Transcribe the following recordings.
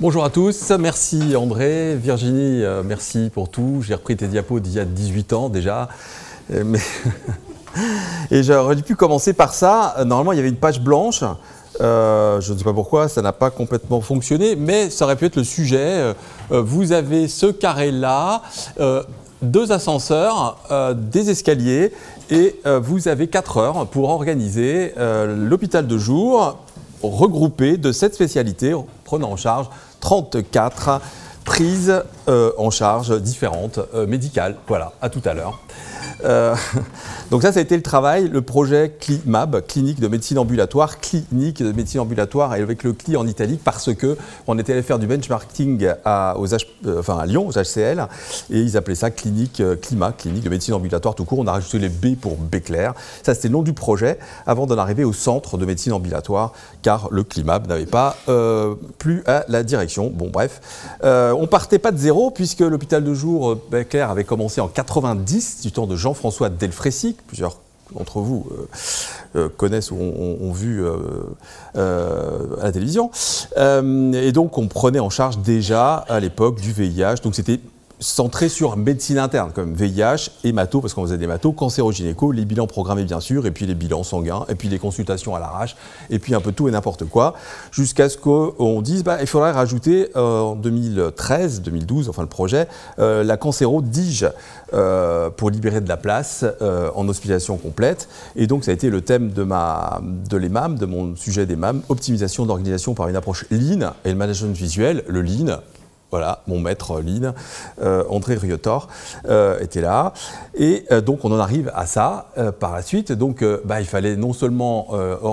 Bonjour à tous, merci André, Virginie, merci pour tout. J'ai repris tes diapos d'il y a 18 ans déjà. Mais et j'aurais pu commencer par ça. Normalement, il y avait une page blanche. Je ne sais pas pourquoi, ça n'a pas complètement fonctionné, mais ça aurait pu être le sujet. Vous avez ce carré-là, deux ascenseurs, des escaliers, et vous avez 4 heures pour organiser l'hôpital de jour regroupé de 7 spécialités, prenant en charge 34 prises en charge différentes, médicales. Voilà, à tout à l'heure. Donc ça a été le travail, le projet CLIMAB, clinique de médecine ambulatoire, et avec le CLI en italique parce qu'on était allé faire du benchmarking à Lyon, aux HCL, et ils appelaient ça clinique de médecine ambulatoire tout court. On a rajouté les B pour Béclair. Ça c'était le nom du projet avant d'en arriver au centre de médecine ambulatoire car le CLIMAB n'avait pas plus à la direction. Bon bref, on partait pas de zéro puisque l'hôpital de jour Béclair avait commencé en 90 du temps de Jean-François Delfrécy. Plusieurs d'entre vous connaissent ou ont vu à la télévision. Et donc, on prenait en charge déjà à l'époque du VIH. Donc, c'était centré sur médecine interne, comme VIH, hémato, parce qu'on faisait des hématos, cancérogynéco, les bilans programmés bien sûr, et puis les bilans sanguins, et puis les consultations à l'arrache, et puis un peu tout et n'importe quoi, jusqu'à ce qu'on dise, il faudrait rajouter en 2013-2012, enfin le projet, la cancéro-dige, pour libérer de la place en hospitalisation complète. Et donc ça a été le thème de l'EMAM, de mon sujet d'EMAM, optimisation d'organisation par une approche Lean et le management visuel, le Lean. Voilà, mon maître Lean, André Riotor, était là. Et donc, on en arrive à ça par la suite. Donc, il fallait non seulement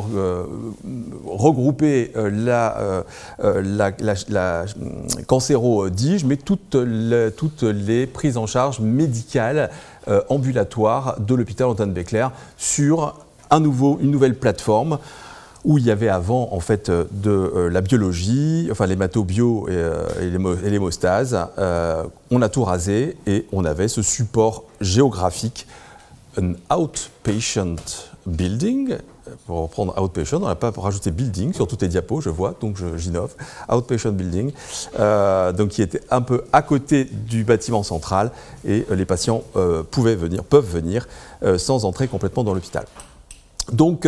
regrouper la cancéro-dige, mais toutes les prises en charge médicales ambulatoires de l'hôpital Antoine Béclair sur une nouvelle plateforme où il y avait avant en fait de la biologie, enfin l'hématobio et l'hémostase. On a tout rasé et on avait ce support géographique, un outpatient building. Pour reprendre outpatient, on n'a pas rajouté building sur toutes les diapos, je vois, donc j'innove. Outpatient building, donc qui était un peu à côté du bâtiment central et les patients peuvent venir sans entrer complètement dans l'hôpital. Donc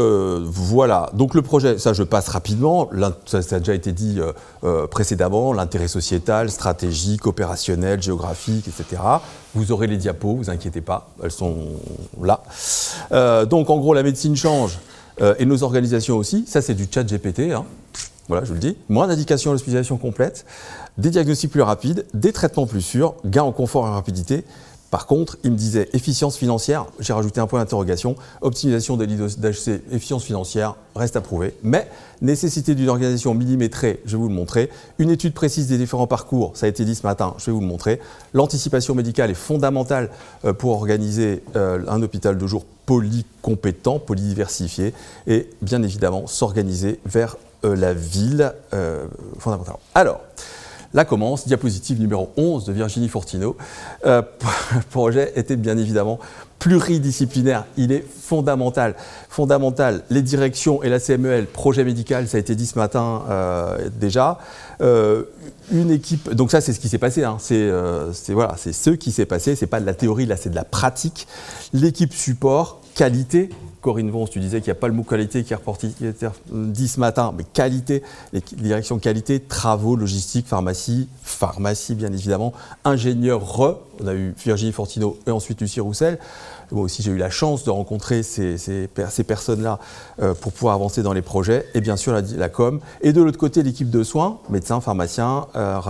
voilà, donc le projet, ça je passe rapidement, ça a déjà été dit précédemment, l'intérêt sociétal, stratégique, opérationnel, géographique, etc. Vous aurez les diapos, vous inquiétez pas, elles sont là. Donc en gros la médecine change et nos organisations aussi, ça c'est du chat GPT, hein. Voilà, je vous le dis, moins d'indications à l'hospitalisation complète, des diagnostics plus rapides, des traitements plus sûrs, gains en confort et en rapidité. Par contre, il me disait efficience financière, j'ai rajouté un point d'interrogation, optimisation des lits d'HC, efficience financière, reste à prouver, mais nécessité d'une organisation millimétrée, je vais vous le montrer, une étude précise des différents parcours, ça a été dit ce matin, je vais vous le montrer, l'anticipation médicale est fondamentale pour organiser un hôpital de jour polycompétent, polydiversifié, et bien évidemment s'organiser vers la ville fondamentale. Alors, là commence, diapositive numéro 11 de Virginie Fortineau. Le projet était bien évidemment pluridisciplinaire, il est fondamental. Les directions et la CMEL, projet médical, ça a été dit ce matin déjà. Une équipe, donc ça c'est ce qui s'est passé, hein. C'est ce qui s'est passé, c'est pas de la théorie, là c'est de la pratique. L'équipe support, qualité. Corinne Vons, tu disais qu'il n'y a pas le mot qualité qui est dit ce matin, mais qualité, les directions qualité, travaux, logistique, pharmacie bien évidemment, ingénieur on a eu Virginie Fortineau et ensuite Lucie Roussel. Moi aussi j'ai eu la chance de rencontrer ces personnes-là pour pouvoir avancer dans les projets, et bien sûr la com. Et de l'autre côté l'équipe de soins, médecins, pharmaciens,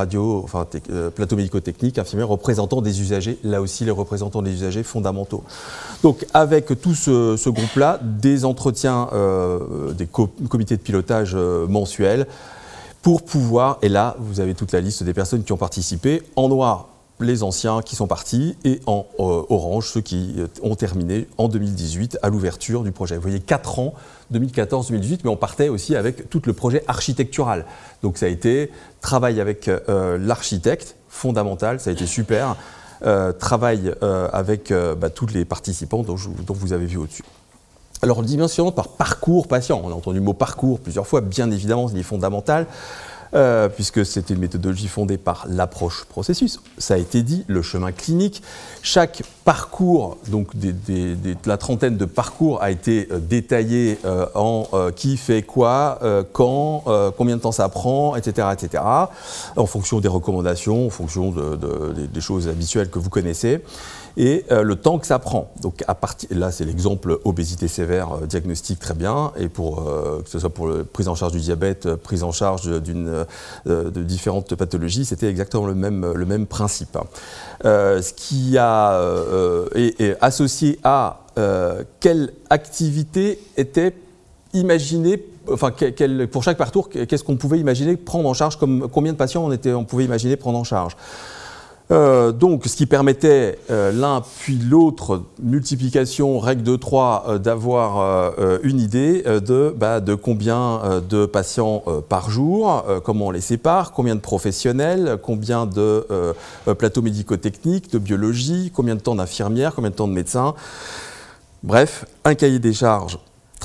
plateau médico-technique, infirmiers, représentants des usagers, là aussi les représentants des usagers fondamentaux. Donc avec tout ce groupe-là, des entretiens, des comités de pilotage mensuels pour pouvoir, et là vous avez toute la liste des personnes qui ont participé, en noir les anciens qui sont partis et en orange ceux qui ont terminé en 2018 à l'ouverture du projet. Vous voyez 4 ans, 2014-2018, mais on partait aussi avec tout le projet architectural. Donc ça a été travail avec l'architecte, fondamental, ça a été super, travail avec tous les participants dont vous avez vu au-dessus. Alors, dimension par parcours patient. On a entendu le mot parcours plusieurs fois, bien évidemment, il est fondamental. puisque c'était une méthodologie fondée par l'approche processus. Ça a été dit, le chemin clinique. Chaque parcours, donc la trentaine de parcours a été détaillé en qui fait quoi, quand, combien de temps ça prend, etc., etc., en fonction des recommandations, en fonction des choses habituelles que vous connaissez. Et le temps que ça prend. Donc là, c'est l'exemple obésité sévère, diagnostic très bien, et que ce soit pour la prise en charge du diabète, prise en charge de différentes pathologies, c'était exactement le même principe. Ce qui est associé à quelle activité était imaginée, enfin pour chaque parcours, qu'est-ce qu'on pouvait imaginer prendre en charge, combien de patients on pouvait imaginer prendre en charge. Donc, ce qui permettait l'un puis l'autre, multiplication, règle de 3, d'avoir une idée de combien de patients par jour, comment on les sépare, combien de professionnels, combien de plateaux médico-techniques, de biologie, combien de temps d'infirmières, combien de temps de médecins. Bref, un cahier des charges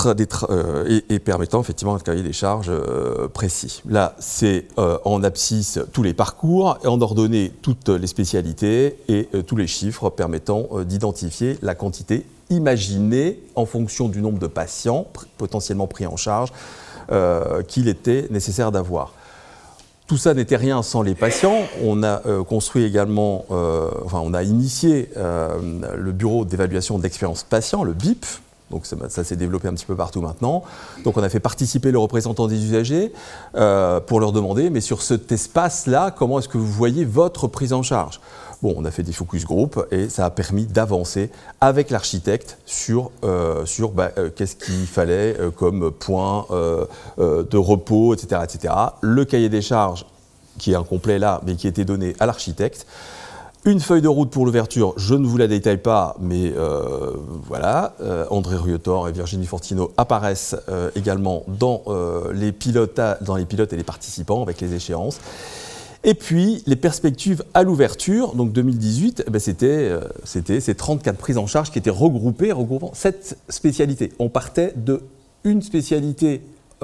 et permettant effectivement un cahier des charges précis. Là, c'est en abscisse tous les parcours, et en ordonnée toutes les spécialités et tous les chiffres permettant d'identifier la quantité imaginée en fonction du nombre de patients potentiellement pris en charge qu'il était nécessaire d'avoir. Tout ça n'était rien sans les patients. On a construit également, on a initié le bureau d'évaluation d'expérience patient, le BIP. Donc ça s'est développé un petit peu partout maintenant. Donc on a fait participer le représentant des usagers pour leur demander, mais sur cet espace-là, comment est-ce que vous voyez votre prise en charge ? Bon, on a fait des focus group et ça a permis d'avancer avec l'architecte sur qu'est-ce qu'il fallait comme point de repos, etc., etc. Le cahier des charges, qui est incomplet là, mais qui était donné à l'architecte. Une feuille de route pour l'ouverture, je ne vous la détaille pas, mais voilà, André Riotor et Virginie Fortino apparaissent également dans les pilotes et les participants avec les échéances. Et puis, les perspectives à l'ouverture, donc 2018, c'était ces 34 prises en charge qui étaient regroupant 7 spécialités. On partait de une spécialité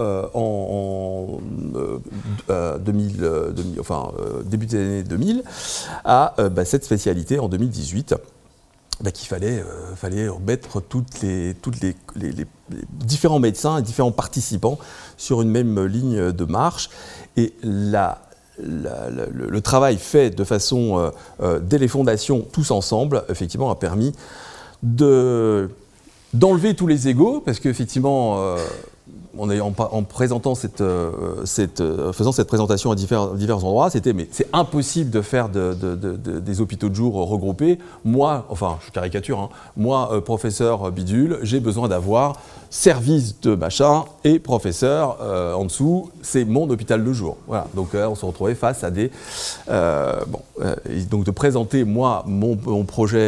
début des années 2000 à cette spécialité en 2018 qu'il fallait mettre toutes les différents médecins et différents participants sur une même ligne de marche. Et le travail fait de façon dès les fondations tous ensemble effectivement a permis d'enlever tous les égos, parce qu'effectivement en présentant faisant cette présentation à divers endroits, mais c'est impossible de faire des hôpitaux de jour regroupés. Moi, enfin, je caricature, hein, moi, professeur bidule, j'ai besoin d'avoir service de machin et professeur en dessous, c'est mon hôpital de jour. Voilà. Donc on se retrouvait face à des... donc de présenter, moi, mon projet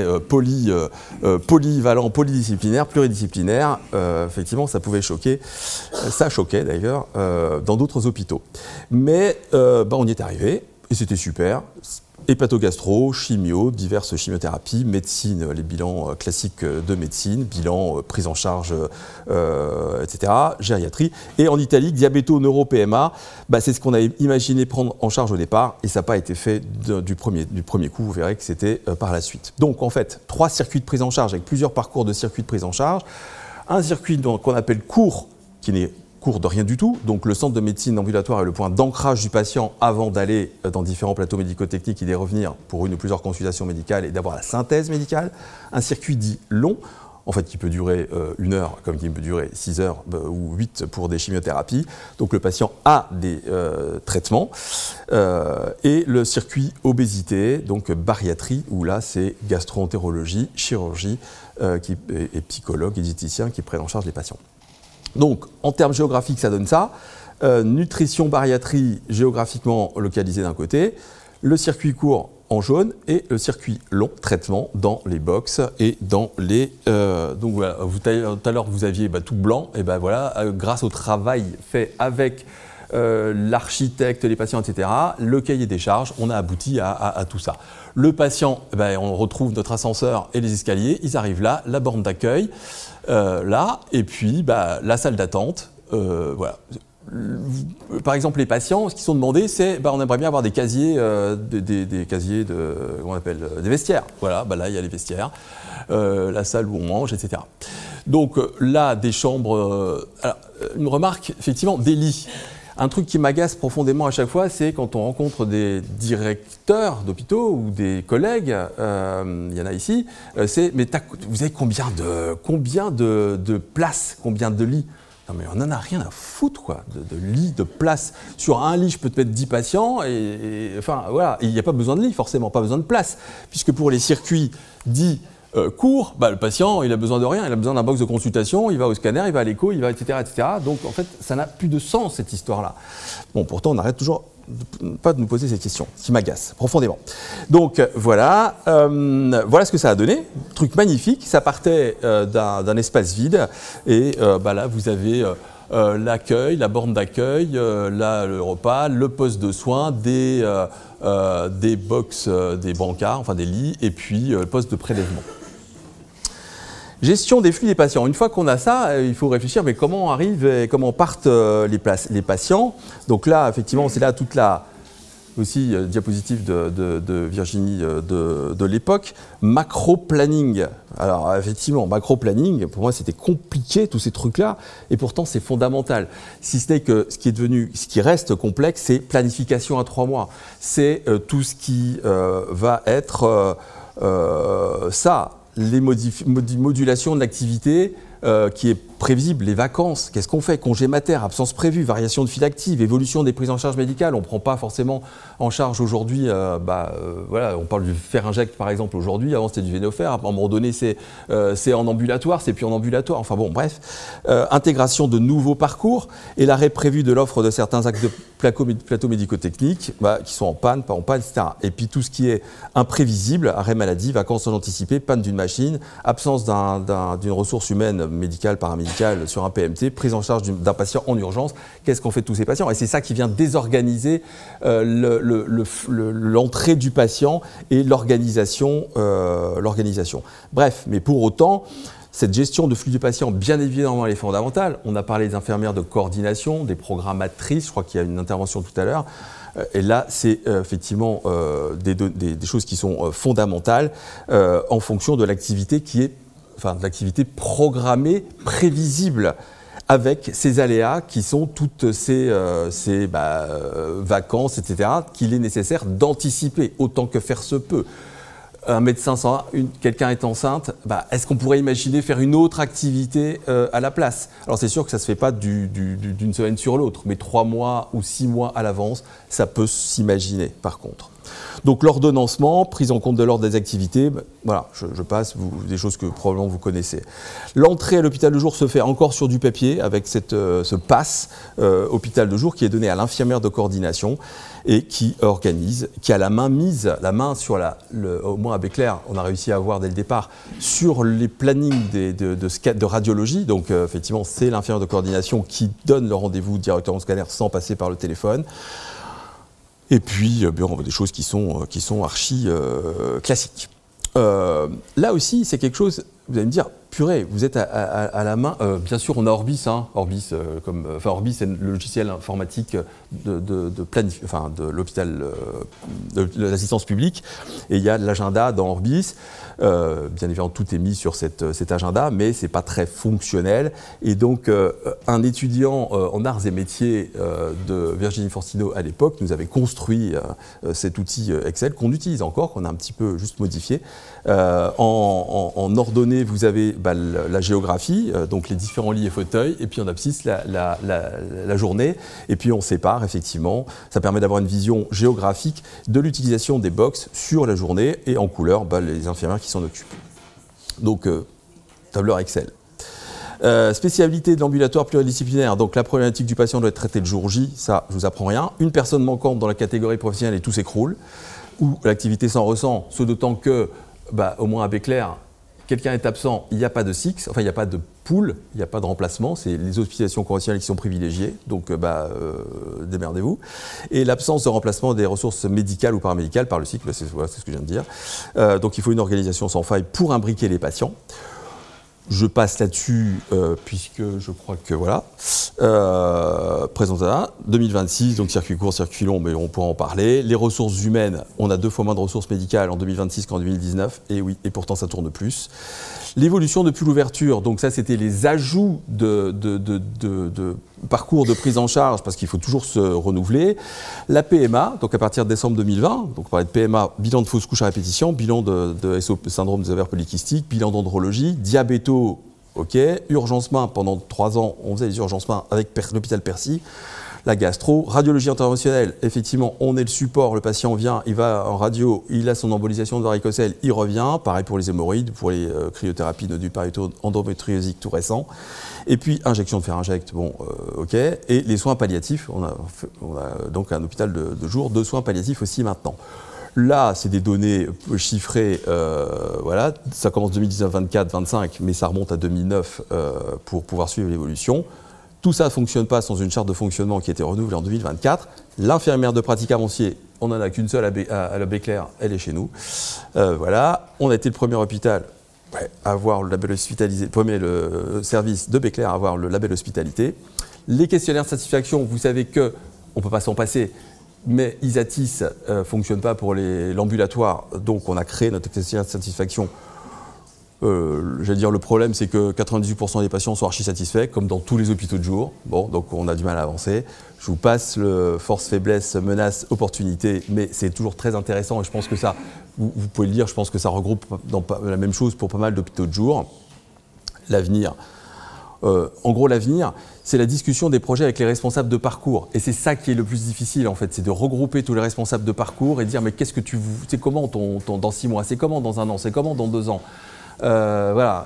polyvalent, polydisciplinaire, pluridisciplinaire, effectivement, ça pouvait choquer. Ça choquait d'ailleurs dans d'autres hôpitaux. Mais on y est arrivé et c'était super. Hépatogastro, chimio, diverses chimiothérapies, médecine, les bilans classiques de médecine, bilan prise en charge, etc., gériatrie. Et en italique, diabéto-neuro-PMA, c'est ce qu'on avait imaginé prendre en charge au départ et ça n'a pas été fait du premier coup, vous verrez que c'était par la suite. Donc en fait, 3 circuits de prise en charge avec plusieurs parcours de circuits de prise en charge. Un circuit qu'on appelle court, qui n'est court de rien du tout. Donc le centre de médecine ambulatoire est le point d'ancrage du patient avant d'aller dans différents plateaux médico-techniques et d'y revenir pour une ou plusieurs consultations médicales et d'avoir la synthèse médicale. Un circuit dit long, en fait qui peut durer 1 heure comme qui peut durer 6 heures ou 8 pour des chimiothérapies. Donc le patient a des traitements. Et le circuit obésité, donc bariatrie, où là c'est gastro-entérologie, chirurgie et psychologue et diététicien qui prennent en charge les patients. Donc, en termes géographiques, ça donne ça. Nutrition, bariatrie, géographiquement localisée d'un côté. Le circuit court en jaune et le circuit long, traitement, dans les box et dans les... donc voilà, tout à l'heure, vous aviez tout blanc. Et voilà, grâce au travail fait avec l'architecte, les patients, etc., le cahier des charges, on a abouti à tout ça. Le patient, on retrouve notre ascenseur et les escaliers, ils arrivent là, la borne d'accueil, là, et puis la salle d'attente, voilà. par exemple, les patients, ce qu'ils sont demandés, c'est on aimerait bien avoir des casiers, des casiers comment on appelle, des vestiaires. Voilà, là, il y a les vestiaires, la salle où on mange, etc. Donc là, des chambres. Alors, une remarque, effectivement, des lits. Un truc qui m'agace profondément à chaque fois, c'est quand on rencontre des directeurs d'hôpitaux ou des collègues, il y en a ici, c'est mais vous avez combien de places, combien de lits? Non mais on n'en a rien à foutre quoi, de lits, de places. Sur un lit, je peux te mettre 10 patients enfin voilà, il n'y a pas besoin de lit forcément, pas besoin de place, puisque pour les circuits dits court, le patient, il a besoin de rien, il a besoin d'un box de consultation, il va au scanner, il va à l'écho, il va, etc., etc. Donc, en fait, ça n'a plus de sens, cette histoire-là. Bon, pourtant, on n'arrête toujours pas de nous poser cette question, ce qui m'agace profondément. Donc, voilà ce que ça a donné. Truc magnifique, ça partait d'un espace vide, et là, vous avez l'accueil, la borne d'accueil, le repas, le poste de soins, des box, des brancards, enfin des lits, et puis le poste de prélèvement. Gestion des flux des patients. Une fois qu'on a ça, il faut réfléchir, mais comment arrivent et comment partent les patients. Donc là, effectivement, c'est là toute la diapositive de Virginie de l'époque. Macro-planning. Alors effectivement, macro-planning, pour moi c'était compliqué tous ces trucs-là, et pourtant c'est fondamental. Si ce n'est que ce qui reste complexe, c'est planification à 3 mois. C'est tout ce qui va être les modulations de l'activité qui est prévisible, les vacances, qu'est-ce qu'on fait, congé mater, absence prévue, variation de file active, évolution des prises en charge médicales. On ne prend pas forcément en charge aujourd'hui, on parle du fer-injecte par exemple aujourd'hui, avant c'était du Venofer, à un moment donné c'est en ambulatoire, c'est plus en ambulatoire, enfin bon bref. Intégration de nouveaux parcours et l'arrêt prévu de l'offre de certains actes de plateau médico-technique qui sont en panne, pas en panne, etc. Et puis tout ce qui est imprévisible, arrêt maladie, vacances sans anticiper, panne d'une machine, absence d'une ressource humaine médicale, paramédicale sur un PMT, prise en charge d'un patient en urgence. Qu'est-ce qu'on fait de tous ces patients? Et c'est ça qui vient désorganiser l'entrée du patient et l'organisation. Bref, mais pour autant, cette gestion de flux du patient, bien évidemment, elle est fondamentale. On a parlé des infirmières de coordination, des programmatrices, je crois qu'il y a une intervention tout à l'heure. Et là, c'est effectivement des choses qui sont fondamentales en fonction de l'activité de l'activité programmée, prévisible, avec ces aléas qui sont toutes ces vacances, etc., qu'il est nécessaire d'anticiper autant que faire se peut. Un médecin quelqu'un est enceinte, est-ce qu'on pourrait imaginer faire une autre activité à la place? Alors c'est sûr que ça ne se fait pas d'une semaine sur l'autre, mais 3 mois ou 6 mois à l'avance, ça peut s'imaginer par contre. Donc l'ordonnancement, prise en compte de l'ordre des activités, voilà, je passe des choses que probablement vous connaissez. L'entrée à l'hôpital de jour se fait encore sur du papier avec ce pass hôpital de jour qui est donné à l'infirmière de coordination et qui organise, qui a la main sur au moins à Béclair, on a réussi à avoir dès le départ, sur les plannings de radiologie. Donc effectivement, c'est l'infirmière de coordination qui donne le rendez-vous directement au scanner sans passer par le téléphone. Et puis, on voit des choses qui sont archi classiques. Là aussi, c'est quelque chose, vous allez me dire, purée, vous êtes à la main. Bien sûr, on a Orbis, Orbis, Orbis, c'est le logiciel informatique de l'hôpital, de l'assistance publique. Et il y a l'agenda dans Orbis. Bien évidemment, tout est mis sur cet agenda, mais c'est pas très fonctionnel. Et donc, un étudiant en arts et métiers de Virginie Fortino à l'époque nous avait construit cet outil Excel qu'on utilise encore, qu'on a un petit peu juste modifié. En ordonnée, vous avez la géographie, donc les différents lits et fauteuils, et puis en abscisse la journée, et puis on sépare effectivement. Ça permet d'avoir une vision géographique de l'utilisation des box sur la journée, et en couleur, les infirmières qui s'en occupent. Donc, tableur Excel. Spécialité de l'ambulatoire pluridisciplinaire, donc la problématique du patient doit être traitée le jour J, ça je vous apprends rien. Une personne manquante dans la catégorie professionnelle et tout s'écroule, ou l'activité s'en ressent, ce d'autant que, au moins à Béclair, quelqu'un est absent, il n'y a pas de SIX, enfin il n'y a pas de pool, il n'y a pas de remplacement, c'est les hospitalisations conventionnelles qui sont privilégiées, donc démerdez-vous. Et l'absence de remplacement des ressources médicales ou paramédicales par le SIC, c'est ce que je viens de dire. Donc il faut une organisation sans faille pour imbriquer les patients. je passe là-dessus, puisque je crois que voilà. Présentation 2026, donc circuit court, circuit long, mais on pourra en parler. Les ressources humaines, on a 2 fois moins de ressources médicales en 2026 qu'en 2019, et oui, et pourtant ça tourne plus. L'évolution depuis l'ouverture, donc ça c'était les ajouts de parcours de prise en charge, parce qu'il faut toujours se renouveler. La PMA, donc à partir de décembre 2020, donc on parlait de PMA, bilan de fausse couche à répétition, bilan de SOP, syndrome des ovaires polykystiques, bilan d'andrologie, diabéto, ok, urgence main, pendant 3 ans on faisait les urgences main avec l'hôpital Percy. La gastro, radiologie interventionnelle, effectivement, on est le support, le patient vient, il va en radio, il a son embolisation de varicocèle, il revient, pareil pour les hémorroïdes, pour les cryothérapies nodule parieto endométriosique tout récent, et puis injection de pharyngecte, bon, ok, et les soins palliatifs, on a donc un hôpital de jour, 2 soins palliatifs aussi maintenant. Là, c'est des données chiffrées, voilà, ça commence 2019, 24, 25, mais ça remonte à 2009 pour pouvoir suivre l'évolution. Tout ça ne fonctionne pas sans une charte de fonctionnement qui a été renouvelée en 2024. L'infirmière de pratique avancée, on n'en a qu'une seule à la Béclair, elle est chez nous. Voilà, on a été le premier hôpital à avoir le label hospitalisé, le service de Béclair à avoir le label hospitalité. Les questionnaires de satisfaction, vous savez qu'on ne peut pas s'en passer, mais Isatis ne fonctionne pas pour l'ambulatoire, donc on a créé notre questionnaire de satisfaction. J'allais dire, le problème, c'est que 98% des patients sont archi satisfaits, comme dans tous les hôpitaux de jour. Bon, donc on a du mal à avancer. Je vous passe le force, faiblesse, menace, opportunité, mais c'est toujours très intéressant et je pense que ça, vous pouvez le dire, je pense que ça regroupe la même chose pour pas mal d'hôpitaux de jour. L'avenir. En gros, l'avenir, c'est la discussion des projets avec les responsables de parcours. Et c'est ça qui est le plus difficile, en fait, c'est de regrouper tous les responsables de parcours et de dire, mais qu'est-ce que c'est comment dans 6 mois, c'est comment dans 1 an, c'est comment dans 2 ans. Voilà,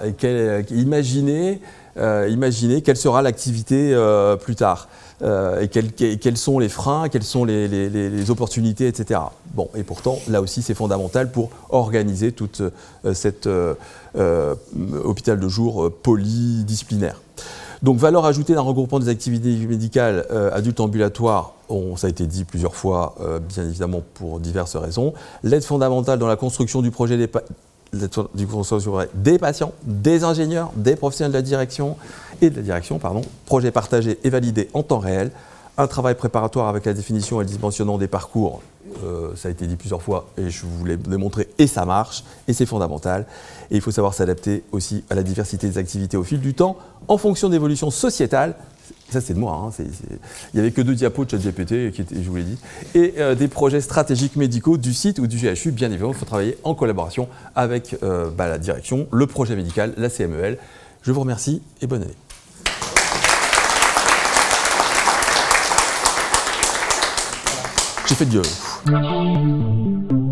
imaginez quelle sera l'activité plus tard, et quels sont les freins, quelles sont les opportunités, etc. Bon, et pourtant, là aussi, c'est fondamental pour organiser toute cet hôpital de jour polydisciplinaire. Donc, valeur ajoutée d'un regroupement des activités médicales adultes ambulatoires, ça a été dit plusieurs fois, bien évidemment pour diverses raisons. L'aide fondamentale dans la construction du projet des patients, des ingénieurs, des professionnels de la direction, projet partagé et validé en temps réel, un travail préparatoire avec la définition et le dimensionnement des parcours, ça a été dit plusieurs fois et je vous l'ai démontré, et ça marche, et c'est fondamental. Et il faut savoir s'adapter aussi à la diversité des activités au fil du temps, en fonction d'évolutions sociétales. Ça, c'est de moi. Hein. Il n'y avait que 2 diapos de ChatGPT, je vous l'ai dit. Et des projets stratégiques médicaux du site ou du GHU, bien évidemment, il faut travailler en collaboration avec la direction, le projet médical, la CMEL. Je vous remercie et bonne année. J'ai fait de Dieu.